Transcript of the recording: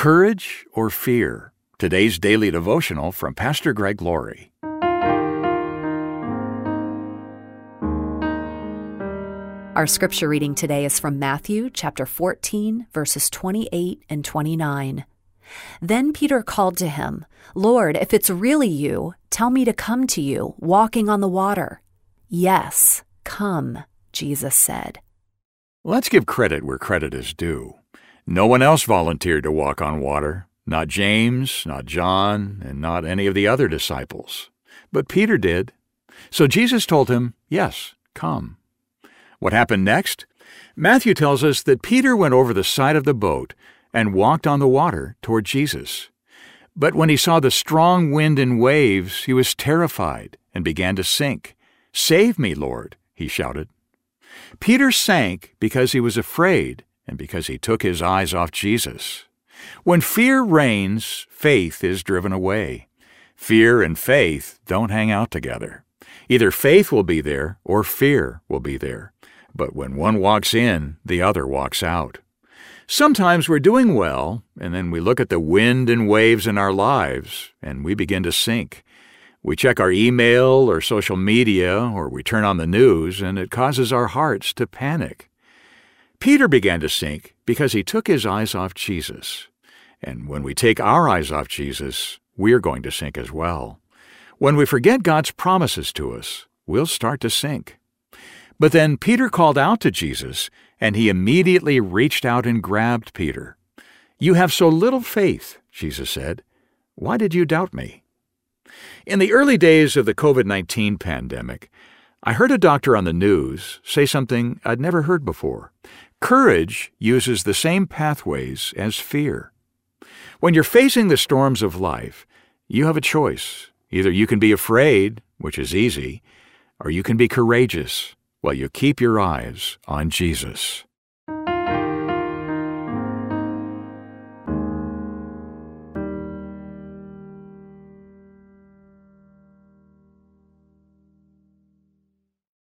Courage or fear? Today's daily devotional from Pastor Greg Laurie. Our scripture reading today is from Matthew chapter 14, verses 28 and 29. Then Peter called to him, "Lord, if it's really you, tell me to come to you, walking on the water." "Yes, come," Jesus said. Let's give credit where credit is due. No one else volunteered to walk on water. Not James, not John, and not any of the other disciples. But Peter did. So Jesus told him, "Yes, come." What happened next? Matthew tells us that Peter went over the side of the boat and walked on the water toward Jesus. But when he saw the strong wind and waves, he was terrified and began to sink. "Save me, Lord," he shouted. Peter sank because he was afraid and because he took his eyes off Jesus. When fear reigns, faith is driven away. Fear and faith don't hang out together. Either faith will be there or fear will be there. But when one walks in, the other walks out. Sometimes we're doing well, and then we look at the wind and waves in our lives, and we begin to sink. We check our email or social media, or we turn on the news, and it causes our hearts to panic. Peter began to sink because he took his eyes off Jesus. And when we take our eyes off Jesus, we're going to sink as well. When we forget God's promises to us, we'll start to sink. But then Peter called out to Jesus, and he immediately reached out and grabbed Peter. "You have so little faith," Jesus said. "Why did you doubt me?" In the early days of the COVID-19 pandemic, I heard a doctor on the news say something I'd never heard before. Courage uses the same pathways as fear. When you're facing the storms of life, you have a choice. Either you can be afraid, which is easy, or you can be courageous. Well, you keep your eyes on Jesus.